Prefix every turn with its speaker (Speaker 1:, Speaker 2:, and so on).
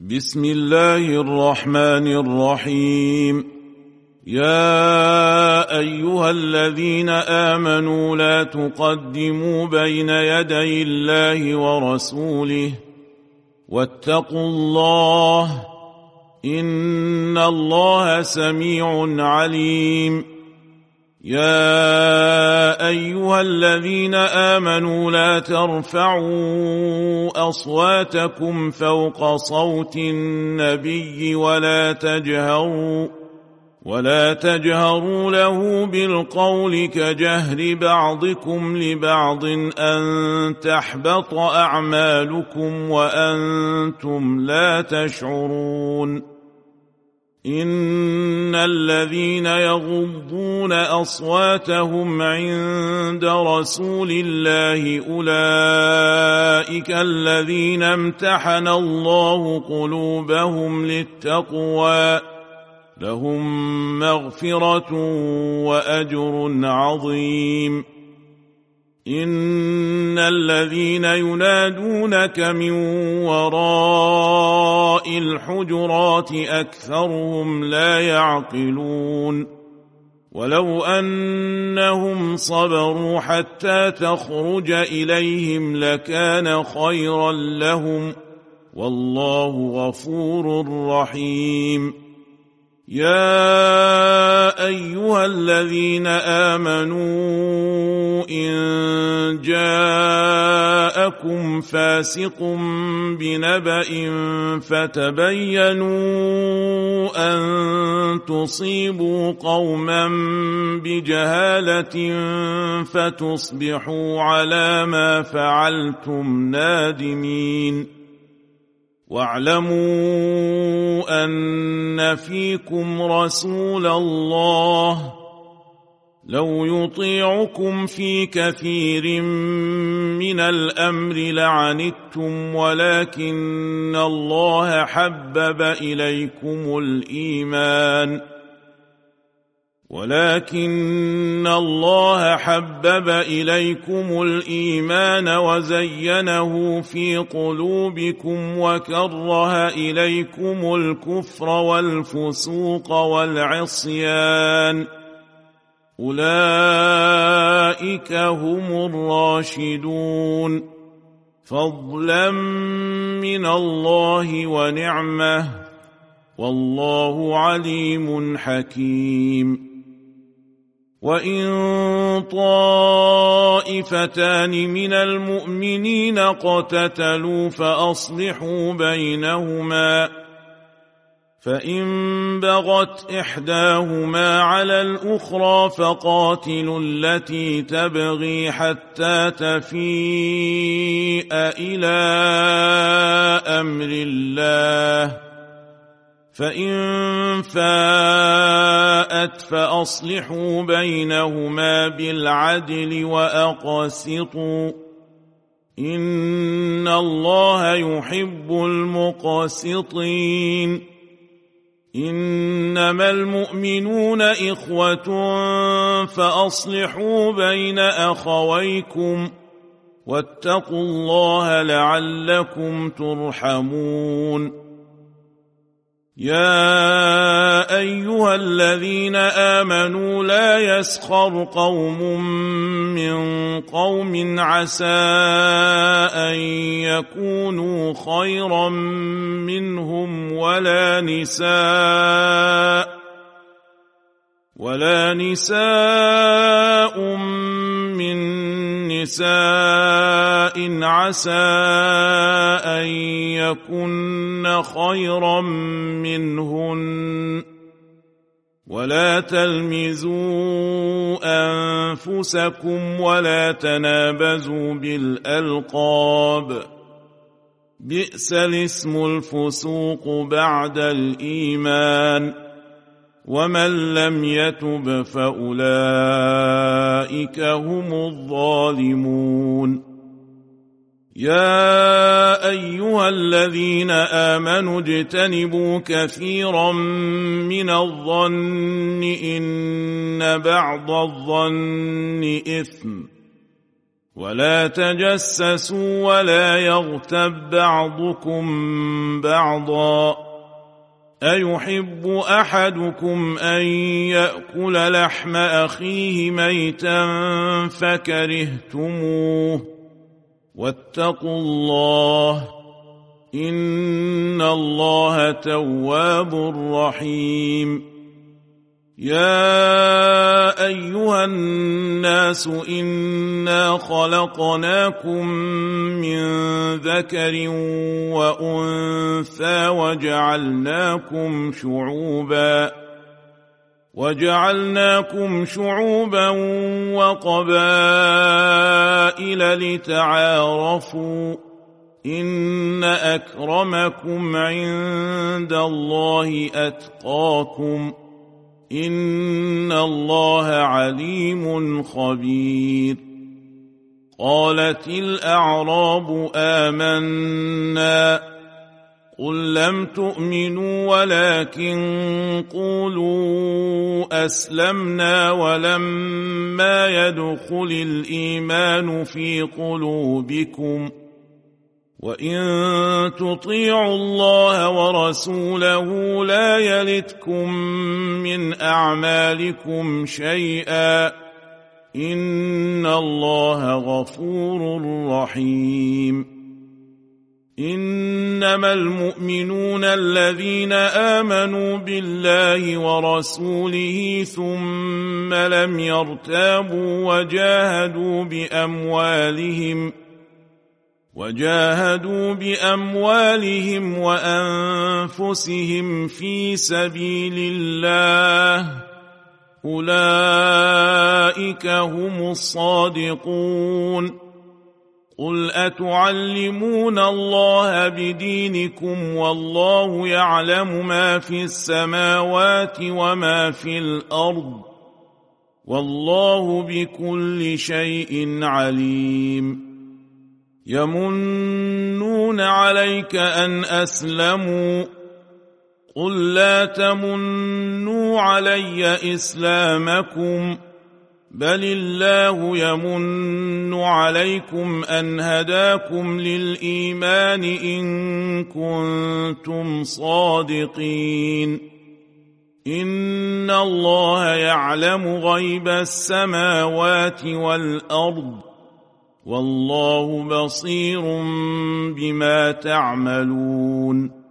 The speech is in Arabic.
Speaker 1: بسم الله الرحمن الرحيم. يا أيها الذين آمنوا لا تقدموا بين يدي الله ورسوله واتقوا الله إن الله سميع عليم. يا أيها الذين آمنوا لا ترفعوا أصواتكم فوق صوت النبي ولا تجهروا له بالقول كجهر بعضكم لبعض أن تحبط أعمالكم وأنتم لا تشعرون. إن الذين يغضون أصواتهم عند رسول الله أولئك الذين امتحن الله قلوبهم للتقوى لهم مغفرة وأجر عظيم. إن الذين ينادونك من وراء الحجرات أكثرهم لا يعقلون. ولو أنهم صبروا حتى تخرج إليهم لكان خيرا لهم والله غفور رحيم. يا أيها الذين آمنوا إن جاءكم فاسق بنبأ فتبينوا أن تصيبوا قوما بجهالة فتصبحوا على ما فعلتم نادمين. واعلموا أن فيكم رسول الله لو يطيعكم في كثير من الأمر لعنتم ولكن الله حبب إليكم الإيمان وزينه في قلوبكم وكره إليكم الكفر والفسوق والعصيان أولئك هم الراشدون فضلا من الله ونعمه والله عليم حكيم. وإن طائفتان من المؤمنين اقتتلوا فأصلحوا بينهما فإن بغت إحداهما على الأخرى فقاتلوا التي تبغي حتى تفيء إلى أمر الله فإن فاءت فأصلحوا بينهما بالعدل وأقسطوا إن الله يحب المقسطين. إنما المؤمنون إخوة فأصلحوا بين أخويكم واتقوا الله لعلكم ترحمون. يا أيها الذين آمنوا لا يسخر قوم من قوم عسى أن يكونوا خيرا منهم ولا نساء من نساء عسى أن يكن خيرا منهن ولا تلمزوا أنفسكم ولا تنابزوا بالألقاب بئس الاسم الفسوق بعد الإيمان ومن لم يتب فأولئك هم الظالمون. يا أيها الذين آمنوا اجتنبوا كثيرا من الظن إن بعض الظن إثم ولا تجسسوا ولا يغتب بعضكم بعضا أيحب أحدكم أن يأكل لحم أخيه ميتا فكرهتموه واتقوا الله إن الله تواب رحيم يا أيها الناس إنا خلقناكم من ذكر وأنثى وجعلناكم شعوبا وقبائل لتعارفوا إن أكرمكم عند الله أتقاكم إن الله عليم خبير قالت الأعراب آمنا قل لم تؤمنوا ولكن قولوا أسلمنا ولما يدخل الإيمان في قلوبكم وإن تطيعوا الله ورسوله لا يلتكم من أعمالكم شيئا إن الله غفور رحيم إنما المؤمنون الذين آمنوا بالله ورسوله ثم لم يرتابوا وجاهدوا بأموالهم وأنفسهم في سبيل الله أولئك هم الصادقون قل أتعلمون الله بدينكم والله يعلم ما في السماوات وما في الأرض والله بكل شيء عليم يمنون عليك أن أسلموا قل لا تمنوا علي إسلامكم بل الله يمن عليكم أن هداكم للإيمان إن كنتم صادقين إن الله يعلم غيب السماوات والأرض والله بصير بما تعملون